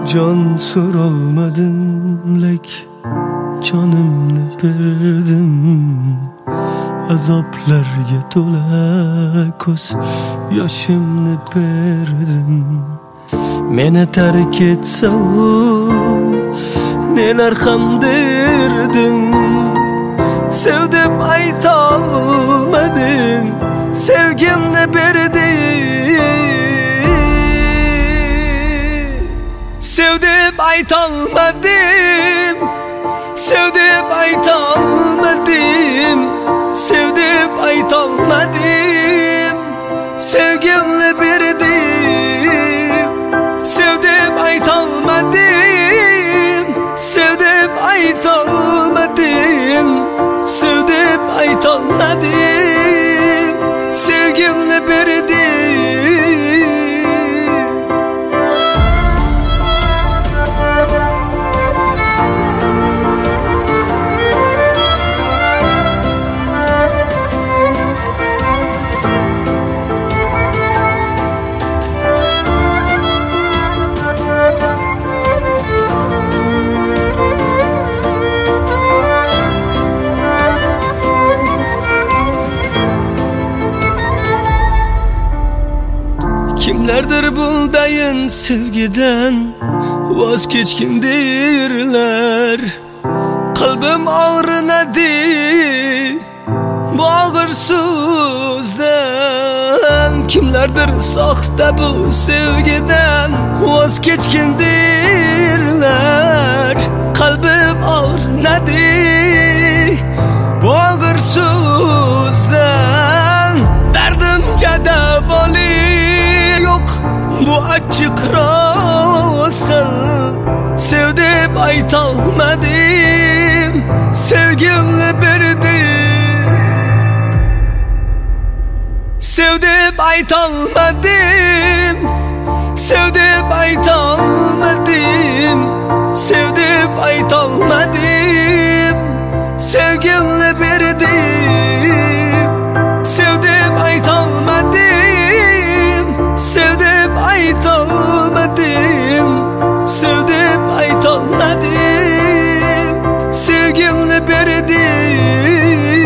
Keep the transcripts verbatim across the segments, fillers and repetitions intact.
Can sorolmadım lek canımni berdim, azoblarga to'la ko'z yoshimni berdim. Meni tark etsa nelar ham derdim, sev deb aytolmadim, sevgimni berdim. Sev deb aytolmadim, sev deb aytolmadim, sev deb aytolmadim, sevgimni berdim. Sev deb aytolmadim, sev deb aytolmadim, sev deb aytolmadim, sevgimni berdim. Kimlerdir bundayin sevgiden vaz kechkindirlar, qalbim ağrınadı bu ağır sözden. Kimlerdir soxta bu sevgiden vaz kechkindirlar, qalbim ağrınadı bu ağır sözden. Derdimga davoli bu açık rosa, sev deb aytolmadim, sevgimni berdim. Sev deb aytolmadim, sev deb aytolmadim, sev deb aytolmadim, sevgimni berdim. Sev deb aytolmadim, sev deb aytolmadim, sev deb aytolmadim, sevgimni berdim.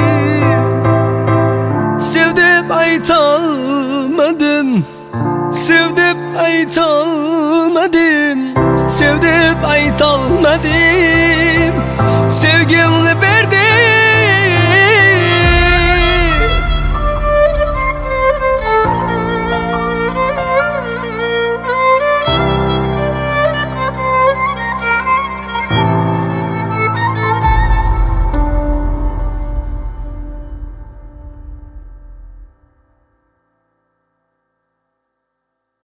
Sev deb aytolmadim, sev deb aytolmadim, sev deb aytolmadim, sevgimni berdim.